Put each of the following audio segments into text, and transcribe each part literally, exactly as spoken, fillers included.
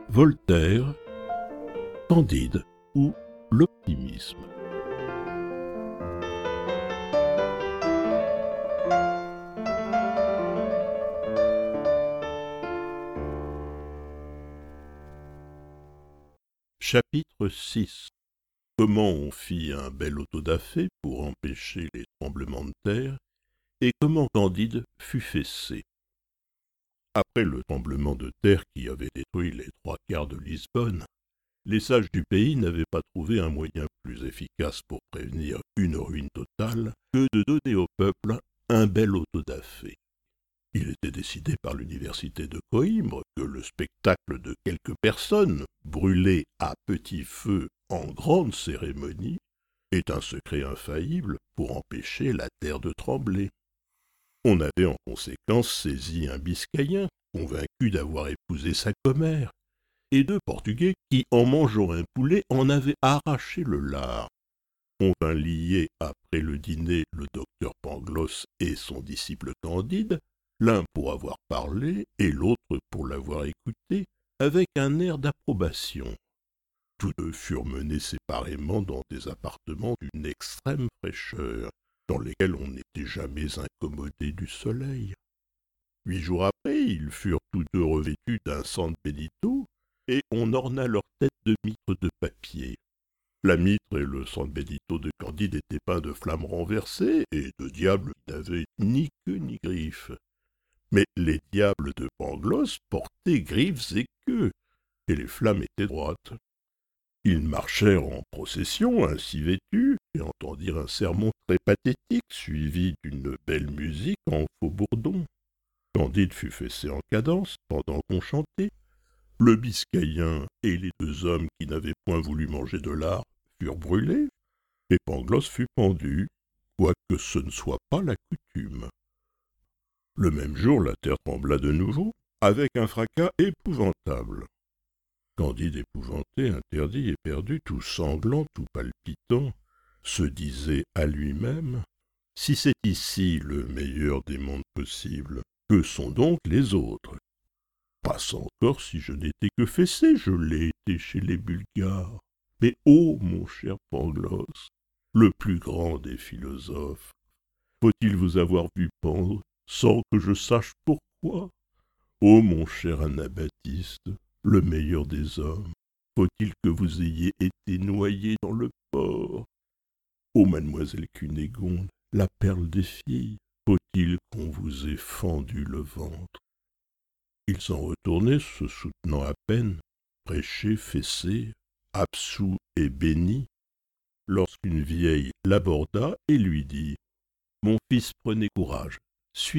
Voltaire, Candide ou l'optimisme. Chapitre six. Comment on fit un bel autodafé pour empêcher les tremblements de terre, et comment Candide fut fessé. Après le tremblement de terre qui avait détruit les trois quarts de Lisbonne, les sages du pays n'avaient pas trouvé un moyen plus efficace pour prévenir une ruine totale que de donner au peuple un bel autodafé. Il était décidé par l'université de Coïmbra que le spectacle de quelques personnes brûlées à petit feu en grande cérémonie est un secret infaillible pour empêcher la terre de trembler. On avait en conséquence saisi un Biscayen, convaincu d'avoir épousé sa commère, et deux Portugais qui, en mangeant un poulet, en avaient arraché le lard. On vint lier après le dîner le docteur Pangloss et son disciple Candide, l'un pour avoir parlé et l'autre pour l'avoir écouté, avec un air d'approbation. Tous deux furent menés séparément dans des appartements d'une extrême fraîcheur, dans lesquels on n'était jamais incommodé du soleil. Huit jours après, ils furent tous deux revêtus d'un San Benito, et on orna leurs têtes de mitres de papier. La mitre et le San Benito de Candide étaient peints de flammes renversées et de diables qui n'avaient ni queue ni griffes. Mais les diables de Pangloss portaient griffes et queues, et les flammes étaient droites. Ils marchèrent en procession, ainsi vêtus, et entendirent un sermon très pathétique, suivi d'une belle musique en faux bourdon. Candide fut fessé en cadence, pendant qu'on chantait. Le Biscayen et les deux hommes qui n'avaient point voulu manger de lard furent brûlés, et Pangloss fut pendu, quoique ce ne soit pas la coutume. Le même jour, la terre trembla de nouveau, avec un fracas épouvantable. Candide, épouvanté, interdit et perdu, tout sanglant, tout palpitant, se disait à lui-même « Si c'est ici le meilleur des mondes possibles, que sont donc les autres ? Passe encore si je n'étais que fessé, je l'ai été chez les Bulgares. Mais ô mon cher Pangloss, le plus grand des philosophes, faut-il vous avoir vu pendre sans que je sache pourquoi ? Ô mon cher Anabaptiste, le meilleur des hommes, faut-il que vous ayez été noyé dans le port ? Ô mademoiselle Cunégonde, la perle des filles, faut-il qu'on vous ait fendu le ventre ? Ils s'en retournaient, se soutenant à peine, prêchés, fessés, absous et bénis, lorsqu'une vieille l'aborda et lui dit « Mon fils, prenez courage, suivez-moi. »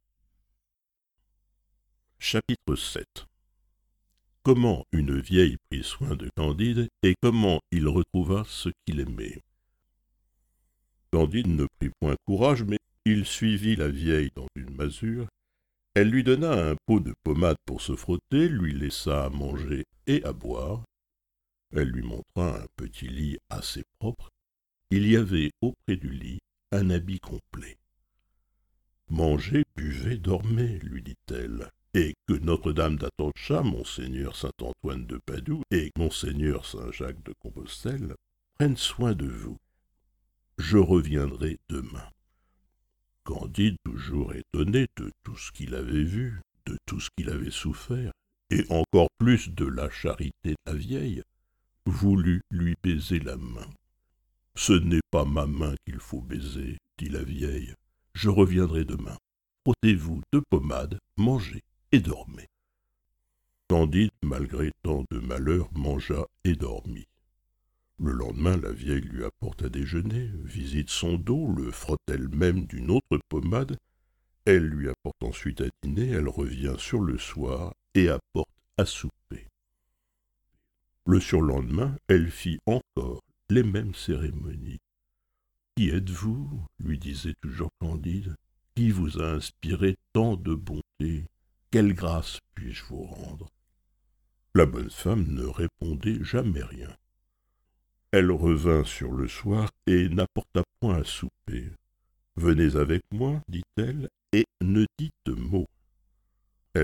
Chapitre sept. Comment une vieille prit soin de Candide et comment il retrouva ce qu'il aimait. Candide ne prit point courage, mais il suivit la vieille dans une masure. Elle lui donna un pot de pommade pour se frotter, lui laissa à manger et à boire. Elle lui montra un petit lit assez propre. Il y avait auprès du lit un habit complet. « Mangez, buvez, dormez, lui dit-elle, et que Notre-Dame d'Atocha, Monseigneur Saint-Antoine de Padoue et Monseigneur Saint-Jacques de Compostelle prennent soin de vous. Je reviendrai demain. » Candide, toujours étonné de tout ce qu'il avait vu, de tout ce qu'il avait souffert, et encore plus de la charité de la vieille, voulut lui baiser la main. « Ce n'est pas ma main qu'il faut baiser, dit la vieille. Je reviendrai demain. Frottez-vous de pommade, mangez et dormez. » Candide, malgré tant de malheurs, mangea et dormit. Le lendemain, la vieille lui apporte à déjeuner, visite son dos, le frotte elle-même d'une autre pommade. Elle lui apporte ensuite à dîner, elle revient sur le soir et apporte à souper. Le surlendemain, elle fit encore les mêmes cérémonies. « Qui êtes-vous » lui disait toujours Candide. « Qui vous a inspiré tant de bonté ? Quelle grâce puis-je vous rendre ?» La bonne femme ne répondait jamais rien. Elle revint sur le soir et n'apporta point à souper. « Venez avec moi, dit-elle, et ne dites mot. » Elle le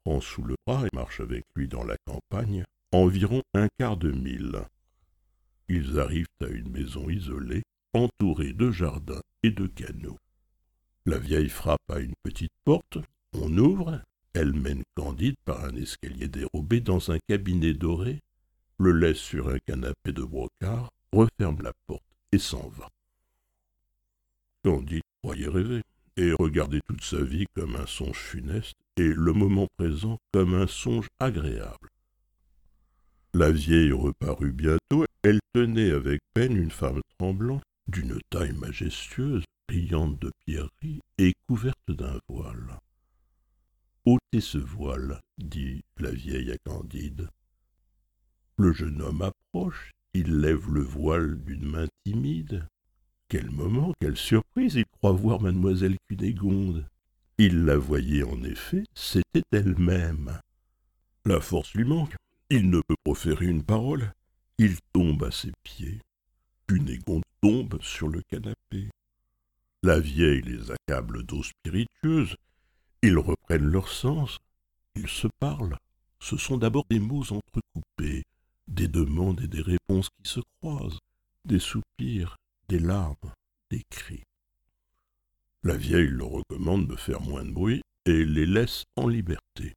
prend sous le bras et marche avec lui dans la campagne, environ un quart de mille. Ils arrivent à une maison isolée, entourée de jardins et de canaux. La vieille frappe à une petite porte, on ouvre, elle mène Candide par un escalier dérobé dans un cabinet doré, le laisse sur un canapé de brocart, referme la porte et s'en va. Candide croyait rêver et regardait toute sa vie comme un songe funeste et le moment présent comme un songe agréable. La vieille reparut bientôt, elle tenait avec peine une femme tremblante, d'une taille majestueuse, brillante de pierreries et couverte d'un voile. « Ôtez ce voile, dit la vieille à Candide. Le jeune homme approche, il lève le voile d'une main timide. Quel moment, quelle surprise, il croit voir mademoiselle Cunégonde. Il la voyait en effet, c'était elle-même. La force lui manque, il ne peut proférer une parole. Il tombe à ses pieds. Cunégonde tombe sur le canapé. La vieille les accable d'eau spiritueuse. Ils reprennent leur sens. Ils se parlent. Ce sont d'abord des mots entrecoupés, des demandes et des réponses qui se croisent, des soupirs, des larmes, des cris. La vieille leur recommande de faire moins de bruit et les laisse en liberté.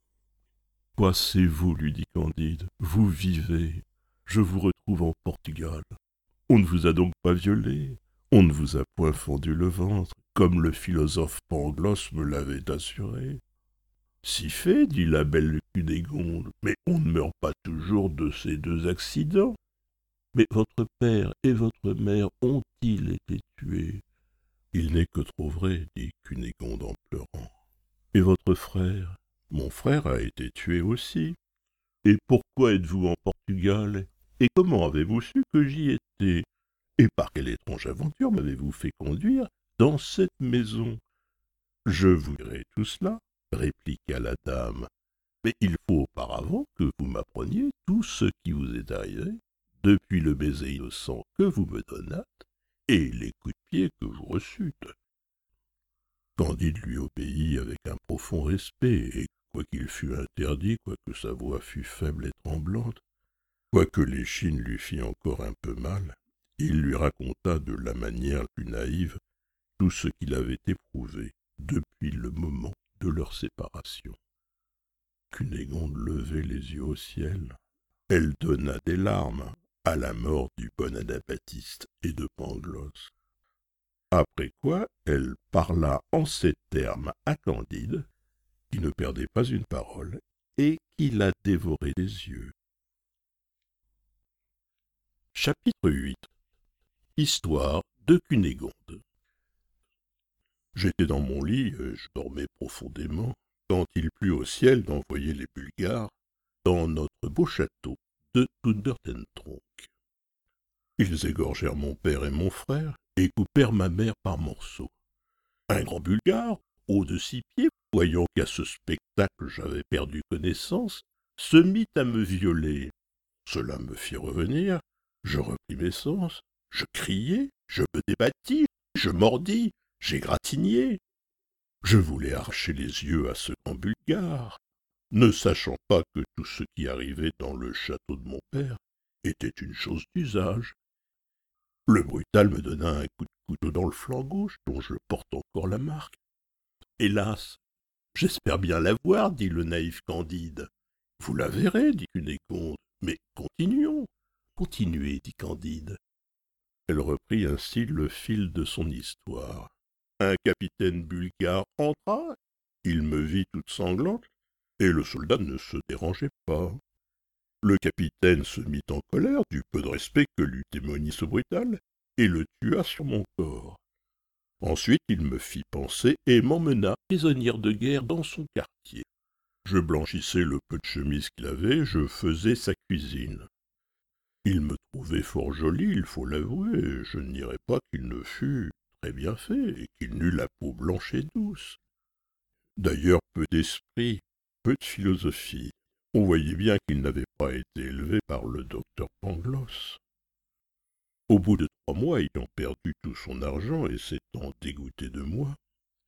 « Passez-vous, lui dit Candide, vous vivez, je vous retrouve en Portugal. On ne vous a donc pas violé, on ne vous a point fendu le ventre, comme le philosophe Pangloss me l'avait assuré. » « Si fait, dit la belle Cunégonde, mais on ne meurt pas toujours de ces deux accidents. Mais votre père et votre mère ont-ils été tués? » « Il n'est que trop vrai, dit Cunégonde en pleurant. »« Et votre frère? »« Mon frère a été tué aussi. »« Et pourquoi êtes-vous en Portugal? Et comment avez-vous su que j'y étais? Et par quelle étrange aventure m'avez-vous fait conduire dans cette maison? »« Je vous dirai tout cela, répliqua la dame, mais il faut auparavant que vous m'appreniez tout ce qui vous est arrivé, depuis le baiser innocent que vous me donnâtes et les coups de pied que vous reçûtes. » Candide lui obéit avec un profond respect, et quoiqu'il fût interdit, quoique sa voix fût faible et tremblante, quoique l'échine lui fît encore un peu mal, il lui raconta de la manière plus naïve tout ce qu'il avait éprouvé depuis le moment de leur séparation. Cunégonde levait les yeux au ciel. Elle donna des larmes à la mort du bon Anabaptiste et de Pangloss. Après quoi, elle parla en ces termes à Candide, qui ne perdait pas une parole et qui la dévorait des yeux. Chapitre huit. Histoire de Cunégonde. J'étais dans mon lit, et je dormais profondément, quand il plut au ciel d'envoyer les Bulgares dans notre beau château de Thundertentronckh. Ils égorgèrent mon père et mon frère, et coupèrent ma mère par morceaux. Un grand Bulgare, haut de six pieds, voyant qu'à ce spectacle j'avais perdu connaissance, se mit à me violer. Cela me fit revenir, je repris mes sens, je criai, je me débattis, je mordis, j'égratignai. Je voulais arracher les yeux à ce grand Bulgare, ne sachant pas que tout ce qui arrivait dans le château de mon père était une chose d'usage. Le brutal me donna un coup de couteau dans le flanc gauche, dont je porte encore la marque. « Hélas, j'espère bien la voir, dit le naïf Candide. « Vous la verrez, dit Cunégonde, mais continuons. »« Continuez, dit Candide. » Elle reprit ainsi le fil de son histoire. Un capitaine bulgare entra, il me vit toute sanglante, et le soldat ne se dérangeait pas. Le capitaine se mit en colère du peu de respect que lui témoignait ce brutal, et le tua sur mon corps. Ensuite il me fit panser et m'emmena prisonnière de guerre dans son quartier. Je blanchissais le peu de chemise qu'il avait, je faisais sa cuisine. Il me trouvait fort jolie, il faut l'avouer, et je ne dirais pas qu'il ne fût très bien fait, et qu'il n'eût la peau blanche et douce. D'ailleurs, peu d'esprit, peu de philosophie. On voyait bien qu'il n'avait pas été élevé par le docteur Pangloss. Au bout de trois mois, ayant perdu tout son argent et s'étant dégoûté de moi,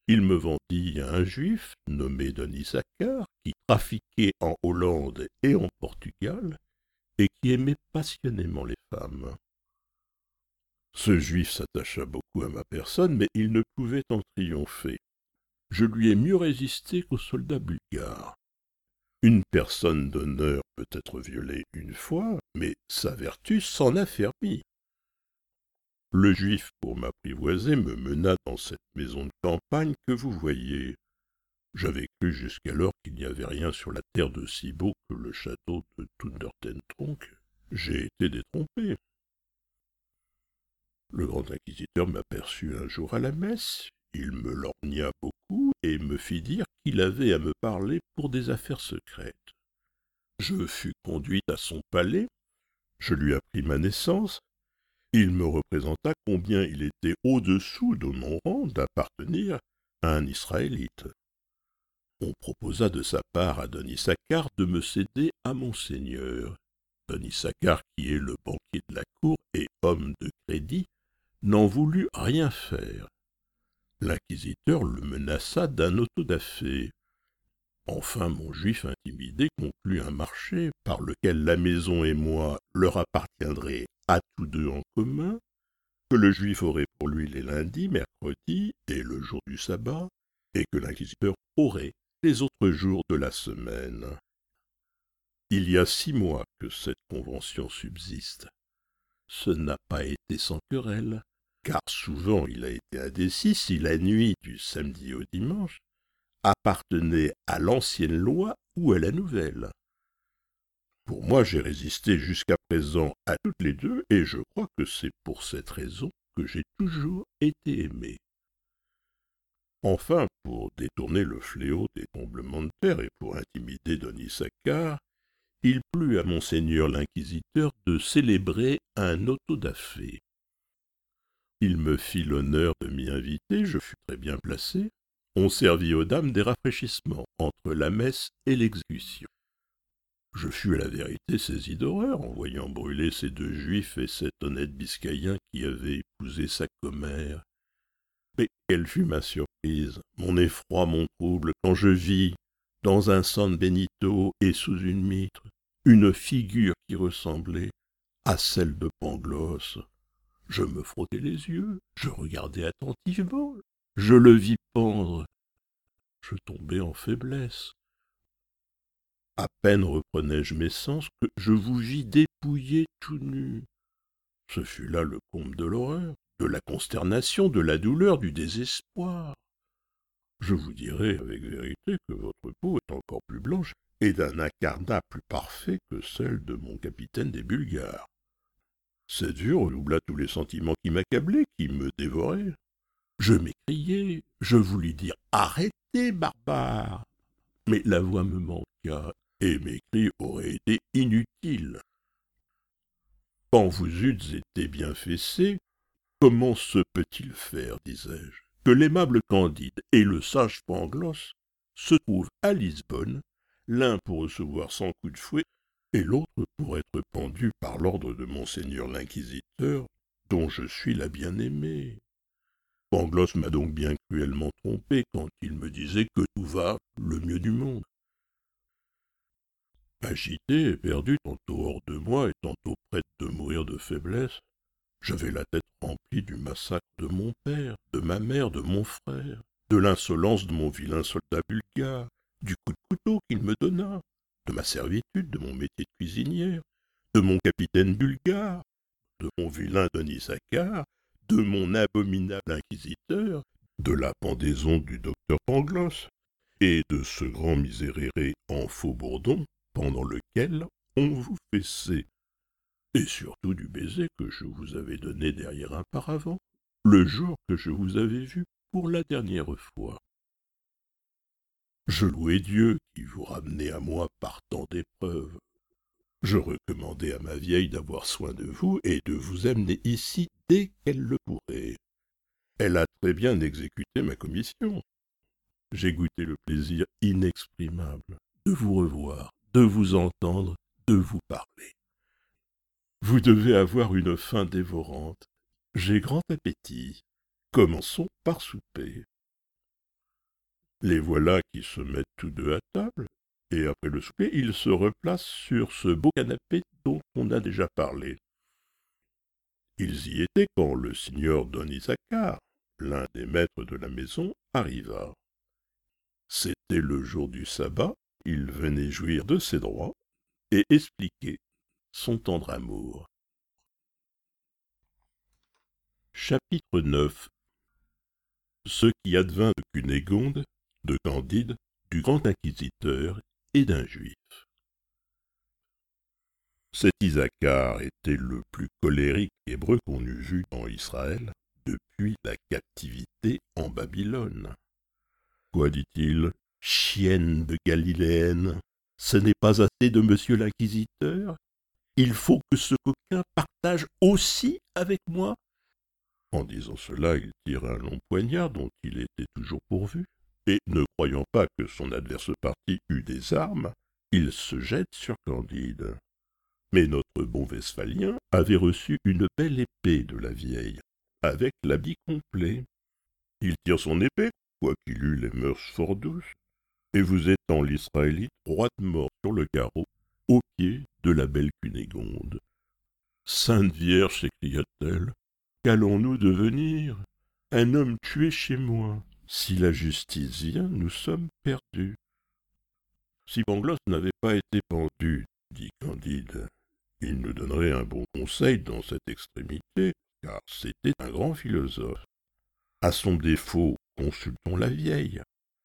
Il me vendit à un juif nommé Don Issachar, qui trafiquait en Hollande et en Portugal, et qui aimait passionnément les femmes. Ce juif s'attacha beaucoup à ma personne, mais il ne pouvait en triompher. Je lui ai mieux résisté qu'aux soldats bulgares. Une personne d'honneur peut être violée une fois, mais sa vertu s'en affermit. Le juif, pour m'apprivoiser, me mena dans cette maison de campagne que vous voyez. J'avais cru jusqu'alors qu'il n'y avait rien sur la terre de si beau que le château de Thundertentronckh. J'ai été détrompé. Le grand inquisiteur m'aperçut un jour à la messe. Il me lorgna beaucoup et me fit dire qu'il avait à me parler pour des affaires secrètes. Je fus conduit à son palais, je lui appris ma naissance. Il me représenta combien il était au-dessous de mon rang d'appartenir à un Israélite. On proposa de sa part à Don Issachar de me céder à Monseigneur. Don Issachar, qui est le banquier de la cour et homme de crédit, n'en voulut rien faire. L'inquisiteur le menaça d'un auto-da-fé. Enfin, mon juif intimidé conclut un marché par lequel la maison et moi leur appartiendraient à tous deux en commun, que le juif aurait pour lui les lundis, mercredis et le jour du sabbat, et que l'inquisiteur aurait les autres jours de la semaine. Il y a six mois que cette convention subsiste. Ce n'a pas été sans querelle, car souvent il a été indécis si la nuit du samedi au dimanche appartenait à l'ancienne loi ou à la nouvelle. Pour moi, j'ai résisté jusqu'à présent à toutes les deux, et je crois que c'est pour cette raison que j'ai toujours été aimé. Enfin, pour détourner le fléau des tremblements de terre et pour intimider Don Issachar, il plut à monseigneur l'inquisiteur de célébrer un auto-da-fé. Il me fit l'honneur de m'y inviter, je fus très bien placé. On servit aux dames des rafraîchissements entre la messe et l'exécution. Je fus à la vérité saisi d'horreur en voyant brûler ces deux juifs et cet honnête biscayen qui avait épousé sa commère. Mais quelle fut ma surprise, mon effroi, mon trouble, quand je vis, dans un San Benito et sous une mitre, une figure qui ressemblait à celle de Pangloss. Je me frottai les yeux, je regardai attentivement, je le vis pendre. Je tombai en faiblesse. À peine reprenais-je mes sens que je vous vis dépouillé tout nu. Ce fut là le comble de l'horreur, de la consternation, de la douleur, du désespoir. Je vous dirai avec vérité que votre peau est encore plus blanche et d'un incarnat plus parfait que celle de mon capitaine des Bulgares. Cette vue redoubla tous les sentiments qui m'accablaient, qui me dévoraient. Je m'écriai, je voulus dire « Arrêtez, barbare !» Mais la voix me manqua, et mes cris auraient été inutiles. Quand vous eûtes été bien fessé, comment se peut-il faire, disais-je, que l'aimable Candide et le sage Pangloss se trouvent à Lisbonne, l'un pour recevoir cent coups de fouet, et l'autre pour être pendu par l'ordre de monseigneur l'inquisiteur, dont je suis la bien-aimée. Pangloss m'a donc bien cruellement trompé quand il me disait que tout va le mieux du monde. Agité et perdu, tantôt hors de moi et tantôt près de mourir de faiblesse, j'avais la tête remplie du massacre de mon père, de ma mère, de mon frère, de l'insolence de mon vilain soldat bulgare, du coup de couteau qu'il me donna, de ma servitude, de mon métier de cuisinière, de mon capitaine bulgare, de mon vilain Don Issachar, de mon abominable inquisiteur, de la pendaison du docteur Pangloss, et de ce grand miséréré en faux bourdon, pendant lequel on vous fessait, et surtout du baiser que je vous avais donné derrière un paravent, le jour que je vous avais vu pour la dernière fois. Je louai Dieu qui vous ramenait à moi par tant d'épreuves. Je recommandai à ma vieille d'avoir soin de vous et de vous amener ici dès qu'elle le pourrait. Elle a très bien exécuté ma commission. J'ai goûté le plaisir inexprimable de vous revoir, de vous entendre, de vous parler. Vous devez avoir une faim dévorante. J'ai grand appétit. Commençons par souper. Les voilà qui se mettent tous deux à table, et après le souper, ils se replacent sur ce beau canapé dont on a déjà parlé. Ils y étaient quand le signor Don Issachar, l'un des maîtres de la maison, arriva. C'était le jour du sabbat, il venait jouir de ses droits et expliquer son tendre amour. Chapitre neuf. Ce qui advint de Cunégonde, de Candide, du grand inquisiteur et d'un juif. Cet Isachar était le plus colérique hébreu qu'on eût vu en Israël depuis la captivité en Babylone. Quoi, dit-il, chienne de Galiléenne, ce n'est pas assez de monsieur l'inquisiteur? Il faut que ce coquin partage aussi avec moi. En disant cela, il tira un long poignard dont il était toujours pourvu, et, ne croyant pas que son adverse parti eût des armes, il se jette sur Candide. Mais notre bon Westphalien avait reçu une belle épée de la vieille, avec l'habit complet. Il tire son épée, quoiqu'il eût les mœurs fort douces, et vous étend l'Israélite roi de mort sur le carreau, aux pieds de la belle Cunégonde. « Sainte Vierge, s'écria-t-elle, qu'allons-nous devenir? Un homme tué chez moi. Si la justice vient, nous sommes perdus. » Si Pangloss n'avait pas été pendu, dit Candide, il nous donnerait un bon conseil dans cette extrémité, car c'était un grand philosophe. À son défaut, consultons la vieille.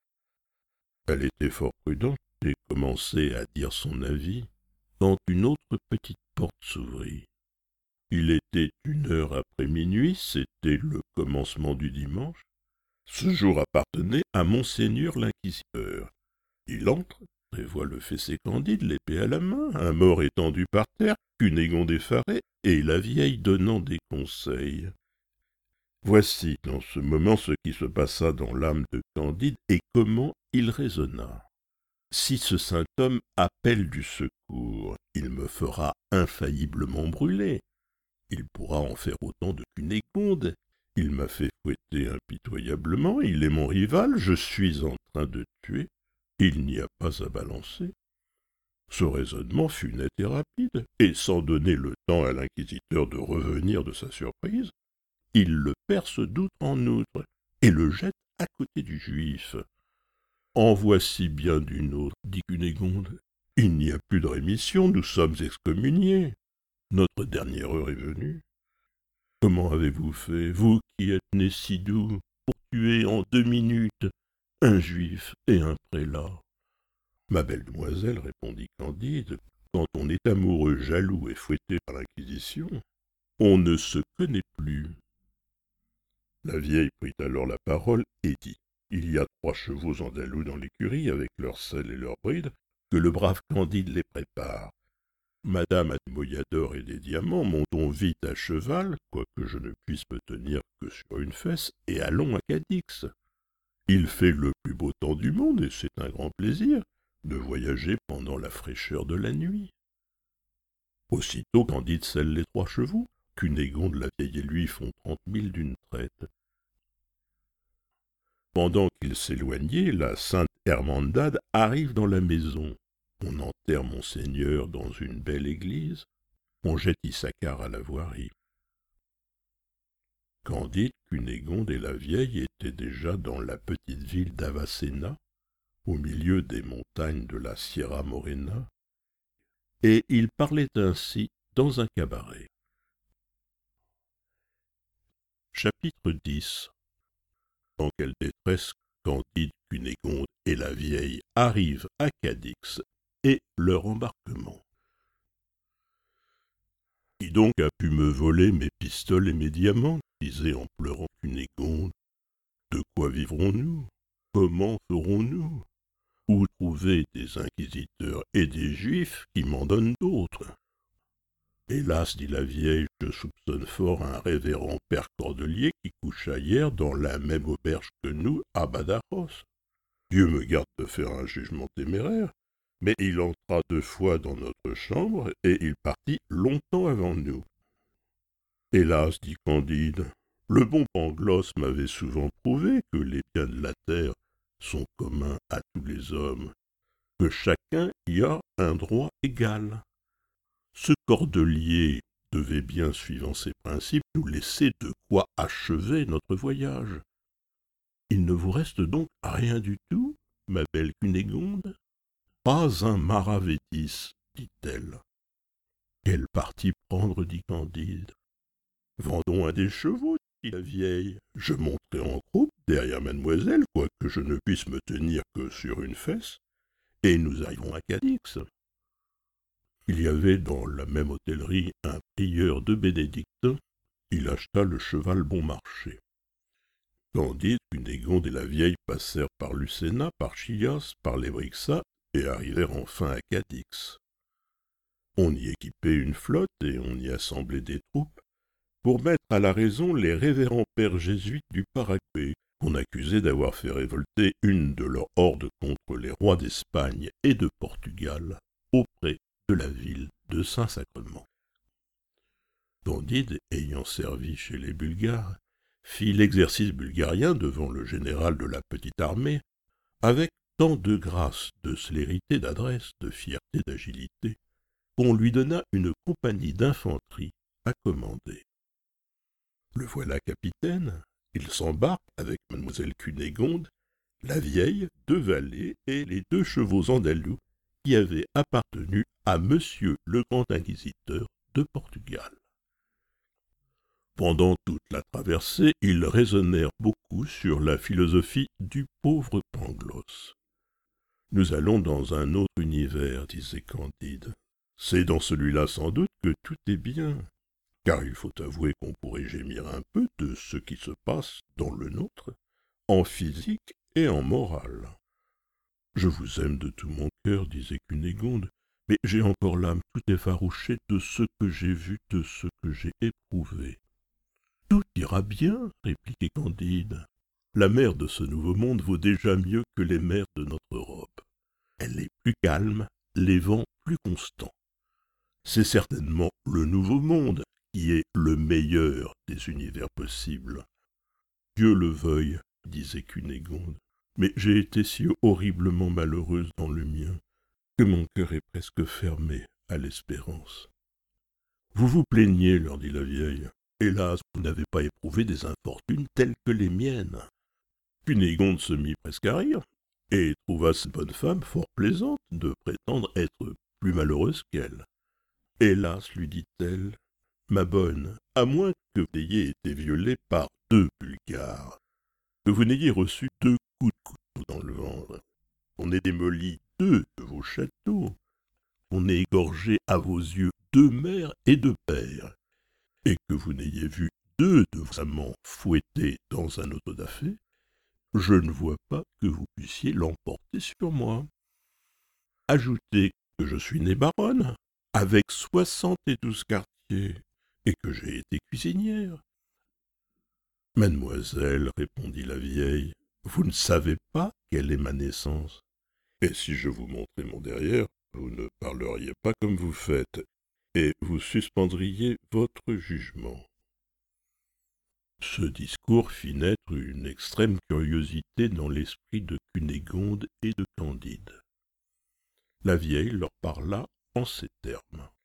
Elle était fort prudente et commençait à dire son avis, quand une autre petite porte s'ouvrit. Il était une heure après minuit, c'était le commencement du dimanche. Ce jour appartenait à Monseigneur l'Inquisiteur. Il entre et voit le fessé Candide, l'épée à la main, un mort étendu par terre, Cunégonde effarée, et la vieille donnant des conseils. Voici dans ce moment ce qui se passa dans l'âme de Candide et comment il raisonna. Si ce saint homme appelle du secours, il me fera infailliblement brûler. Il pourra en faire autant de Cunégonde. Il m'a fait fouetter impitoyablement, il est mon rival, je suis en train de tuer. Il n'y a pas à balancer. Ce raisonnement fut net et rapide, et sans donner le temps à l'inquisiteur de revenir de sa surprise, il le perce d'outre en outre et le jette à côté du juif. « En voici bien d'une autre, dit Cunégonde. Il n'y a plus de rémission, nous sommes excommuniés. Notre dernière heure est venue. Comment avez-vous fait, vous qui êtes né si doux, pour tuer en deux minutes un juif et un prélat? » Ma belle demoiselle, répondit Candide, quand on est amoureux, jaloux et fouetté par l'Inquisition, on ne se connaît plus. La vieille prit alors la parole et dit « Il y a trois chevaux andalous dans l'écurie, avec leurs selles et leurs brides, que le brave Candide les prépare. Madame a des moyadors et des diamants, montons vite à cheval, quoique je ne puisse me tenir que sur une fesse, et allons à Cadix. Il fait le plus beau temps du monde, et c'est un grand plaisir de voyager pendant la fraîcheur de la nuit. » Aussitôt Candide selle les trois chevaux, Cunégonde, la vieille et lui font trente mille d'une traite. Pendant qu'ils s'éloignaient, la sainte Hermandade arrive dans la maison. On enterre Monseigneur dans une belle église, on jette Issachar à la voirie. Candide, Cunégonde et la vieille étaient déjà dans la petite ville d'Avacéna, au milieu des montagnes de la Sierra Morena, et ils parlaient ainsi dans un cabaret. Chapitre dix. Dans quelle détresse Candide, Cunégonde et la vieille arrivent à Cadix et leur embarquement. « Qui donc a pu me voler mes pistoles et mes diamants ?» disait en pleurant Cunégonde. « De quoi vivrons-nous? Comment ferons-nous? Où trouver des inquisiteurs et des juifs qui m'en donnent d'autres? » « Hélas, dit la vieille, je soupçonne fort un révérend père Cordelier qui coucha hier dans la même auberge que nous à Badajoz. Dieu me garde de faire un jugement téméraire, mais il entra deux fois dans notre chambre et il partit longtemps avant nous. » « Hélas, dit Candide, le bon Pangloss m'avait souvent prouvé que les biens de la terre sont communs à tous les hommes, que chacun y a un droit égal. Ce cordelier devait bien, suivant ses principes, nous laisser de quoi achever notre voyage. Il ne vous reste donc rien du tout, ma belle Cunégonde? Pas un maravétis, dit-elle. Quel parti prendre, dit Candide. Vendons un des chevaux, dit la vieille. Je monterai en croupe derrière mademoiselle, quoique je ne puisse me tenir que sur une fesse, et nous arriverons à Cadix. Il y avait dans la même hôtellerie un prieur de bénédictins. Il acheta le cheval bon marché. Candide, Cunégonde et la vieille passèrent par Lucena, par Chillas, par Lebrixa, et arrivèrent enfin à Cadix. On y équipait une flotte et on y assemblait des troupes pour mettre à la raison les révérends pères jésuites du Paraguay, qu'on accusait d'avoir fait révolter une de leurs hordes contre les rois d'Espagne et de Portugal auprès de la ville de Saint-Sacrement. Candide, ayant servi chez les Bulgares, fit l'exercice bulgarien devant le général de la petite armée, avec tant de grâce, de célérité, d'adresse, de fierté, d'agilité, qu'on lui donna une compagnie d'infanterie à commander. Le voilà capitaine, il s'embarque avec mademoiselle Cunégonde, la vieille, deux valets et les deux chevaux andalous qui avaient appartenu à monsieur le grand inquisiteur de Portugal. Pendant toute la traversée, ils raisonnèrent beaucoup sur la philosophie du pauvre Pangloss. « Nous allons dans un autre univers, disait Candide. C'est dans celui-là sans doute que tout est bien, car il faut avouer qu'on pourrait gémir un peu de ce qui se passe dans le nôtre, en physique et en morale. Je vous aime de tout mon cœur, disait Cunégonde, mais j'ai encore l'âme tout effarouchée de ce que j'ai vu, de ce que j'ai éprouvé. Tout ira bien, répliquait Candide. La mer de ce nouveau monde vaut déjà mieux que les mers de notre Europe. Elle est plus calme, les vents plus constants. C'est certainement le nouveau monde qui est le meilleur des univers possibles. Dieu le veuille, disait Cunégonde, mais j'ai été si horriblement malheureuse dans le mien que mon cœur est presque fermé à l'espérance. Vous vous plaignez, leur dit la vieille. Hélas, vous n'avez pas éprouvé des infortunes telles que les miennes. Cunégonde se mit presque à rire, et trouva cette bonne femme fort plaisante de prétendre être plus malheureuse qu'elle. Hélas, lui dit-elle, ma bonne, à moins que vous ayez été violée par deux Bulgares, que vous n'ayez reçu deux coups de couteau dans le ventre, qu'on ait démoli deux de vos châteaux, qu'on ait égorgé à vos yeux deux mères et deux pères, et que vous n'ayez vu deux de vos amants fouettés dans un auto da fé, je ne vois pas que vous puissiez l'emporter sur moi. Ajoutez que je suis née baronne, avec soixante et douze quartiers, et que j'ai été cuisinière. Mademoiselle, répondit la vieille, vous ne savez pas quelle est ma naissance. Et si je vous montrais mon derrière, vous ne parleriez pas comme vous faites, et vous suspendriez votre jugement. Ce discours fit naître une extrême curiosité dans l'esprit de Cunégonde et de Candide. La vieille leur parla en ces termes.